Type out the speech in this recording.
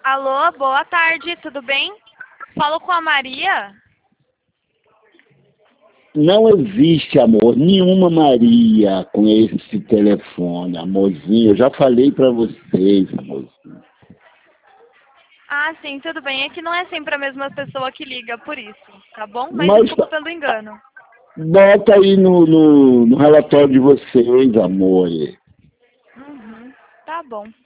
Alô, boa tarde, tudo bem? Falo com a Maria? Não existe, amor, nenhuma Maria com esse telefone, amorzinho. Eu já falei para vocês, amorzinho. Ah, sim, tudo bem. É que não é sempre a mesma pessoa que liga, por isso, tá bom? Mas Mas desculpa pelo engano. bota aí no relatório de vocês, amor. Uhum, tá bom.